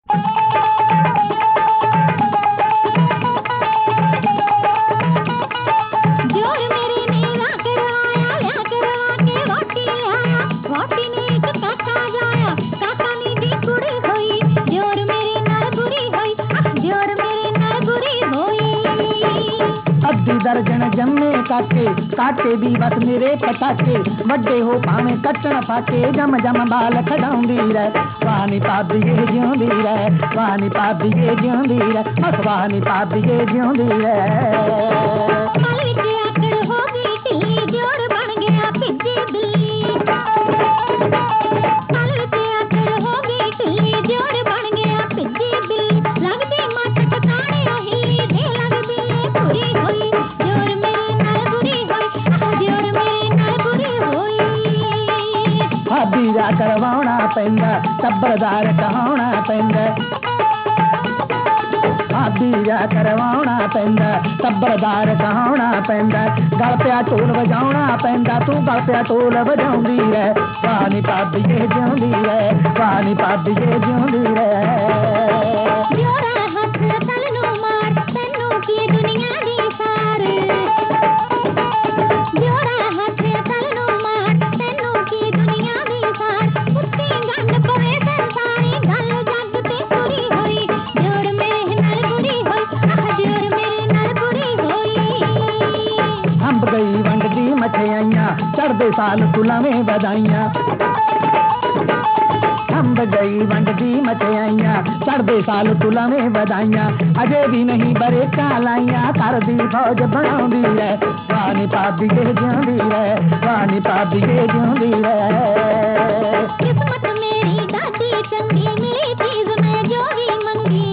दर्जन जम्मे काके काके भी बस मेरे पटाके वड्डे हो भावें कटण फाके जम जम बाल खड़ाउंदी रे वानी भाभीए जिउंदी रे वानी भाभीए जिउंदी रे बस वानी भाभीए जिउंदी रे बीरा करवाना पैंदा टब्बरदार कहाउना पैंदा बीरा करवाना पैंदा टब्बरदार कहाउना पैंदा गल पिया ढोल वजाउना पैंदा तू गल पिया ढोल वजाउंदी रे वानी भाभीए जिउंदी रे वानी भाभीए जिउंदी रे गई वंडदी मठियाइयां चढ़दे साल तुलावें बधाइयां अंब गई वंडदी मठियाइयां चढ़दे साल तुलावें बधाइयां अजे भी नहीं बरेका लाइयां कर दी फौज बनाउंदी रे वानी भाभीए जिउंदी रे वानी भाभीए जिउंदी रे किस्मत मेरी दादी चंगी मिली चीज में जो भी मंगी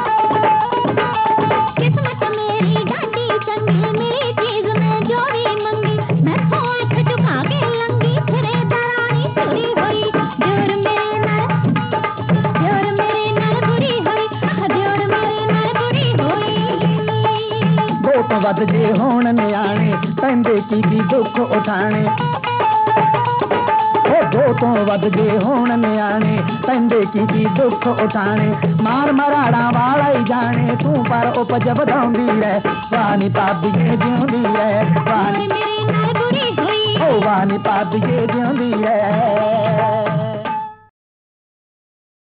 किस्मत मेरी दादी चंगी मिली चीज में जो भी मंगी मैं आंख झुका के लंगी फिरे दरानी चुरी हुई जोर मेरे नाल बुरी हुई जोर मेरे नाल बुरी हुई दो तो वध जे होण नियाणे पैंदे की दुख उठाणे दो तो वध जे होण नियाणे पैंदे की दुख उठाणे मार मराड़ा वाला ही जाने तू पर उपज वधाउंदी रे वानी भाभीए जिउंदी रे वानी मेरे नाल बुरी हुई ओ वानी भाभीए जिउंदी रे